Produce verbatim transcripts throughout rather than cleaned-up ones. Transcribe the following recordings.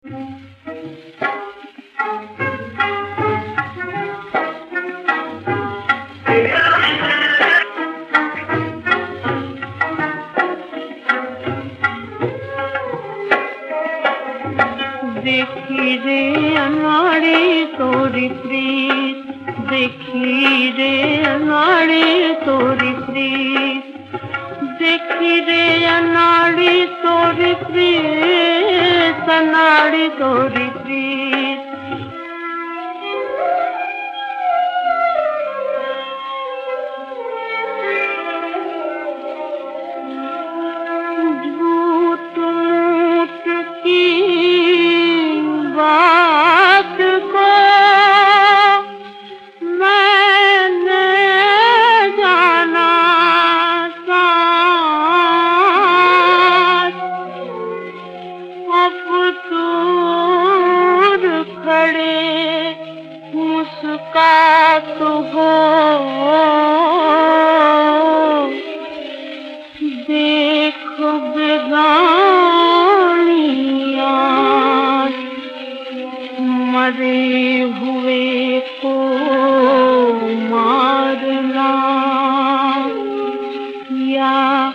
देखी रे अनाड़ी तोरी प्रीत, देखी रे अनाड़ी तोरी प्रीत, देखी रे अनाड़ी तोरी प्रीत, अनाड़ी तोरी प्रीत। झूठ मूठ की बात को मैंने जाना साथ, अब दूर खड़े मुस्कुरात हो, देख बेगानिया मरे हुए को मारना, या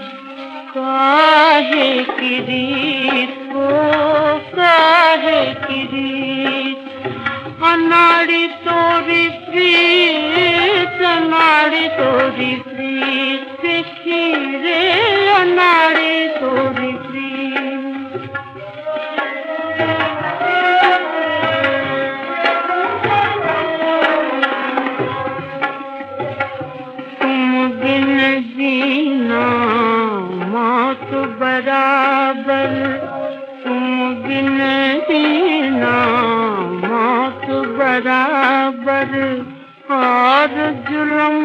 काहे की रीत को काहे की रीत। अनाड़ी तोरी प्रीत, अनाड़ी तोरी प्रीत, देखी रे अनाड़ी तोरी प्रीत। तुम बिन जीना मौत बराबर, तुम बिन जीना मौत बराबर, और जुल्म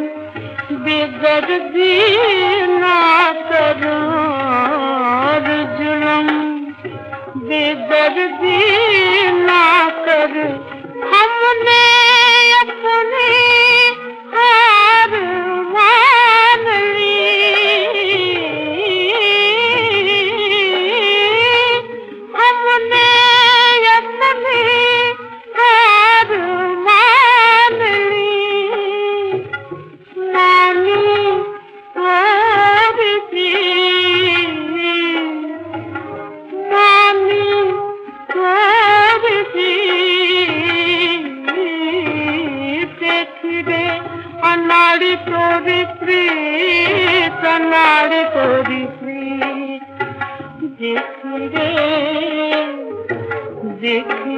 बेदर्दी ना करो, और जुल्म बेदर्दी ना कर। हमने अपनी हार मान ली, हमने अपनी हार मान ली। मानी थोड़ी सी, मानी थोड़ी सी, देखी रे अनाड़ी तोरी प्रीत, अनाड़ी तोरी प्रीत, देखी रे देखी